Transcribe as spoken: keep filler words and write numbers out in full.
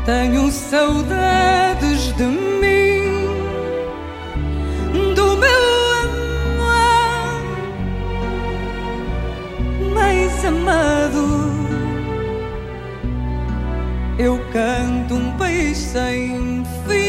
Tenho saudades de mim, do meu amor mais amado. Eu canto um país sem fim.